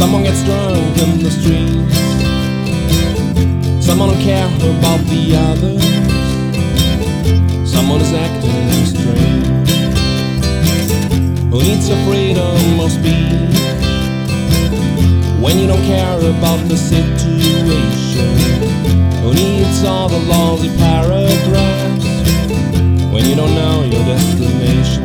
Someone gets drunk in the streets. Someone don't care about the others. Someone is acting strange. Who needs your freedom of speech when you don't care about the situation? Who needs all the lousy paragraphs when you don't know your destination?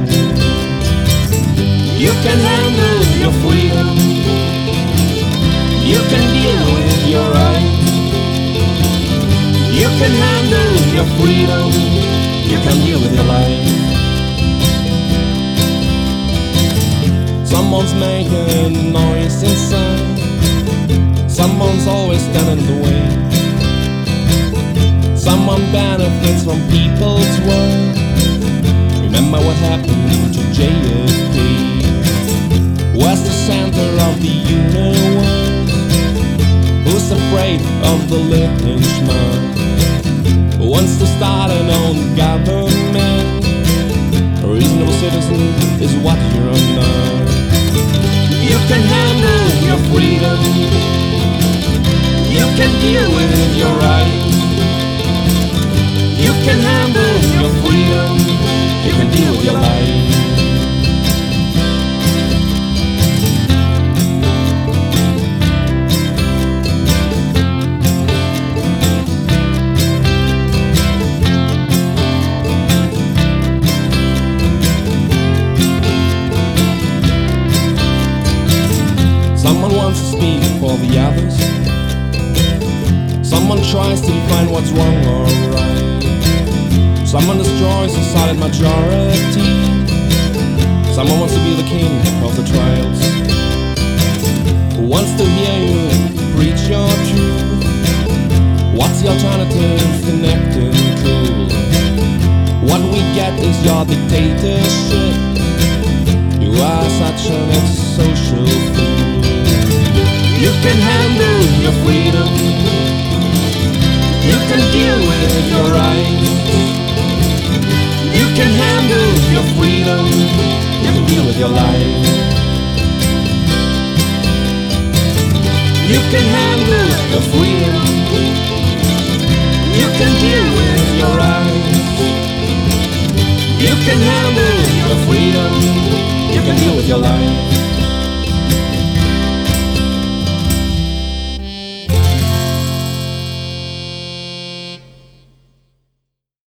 You can handle your freedom. You can deal with your rights. You can handle your freedom. You can deal with your life. Someone's making noise inside. Someone's always standing in the way. Someone benefits from people's work. Remember what happened to JFK. Where's the center of the universe? Who's afraid of the lynchmob? Who wants to start an own government? A reasonable citizen is what you're not. You can handle your freedom. You can deal with your rights. You can handle your freedom. You can deal with your life. Someone wants to speak for the others. Someone tries to define what's wrong or right. Someone destroys the silent majority. Someone wants to be the king of the trials. Who wants to hear you preach your truth? What's the alternative to acting cool? What we get is your dictatorship. You are such an antisocial fool. You can handle your freedom. You can deal with your rights. You can handle your freedom. You can deal with your life. You can handle your freedom. You can deal with your rights. You can handle your freedom. You can deal with your life.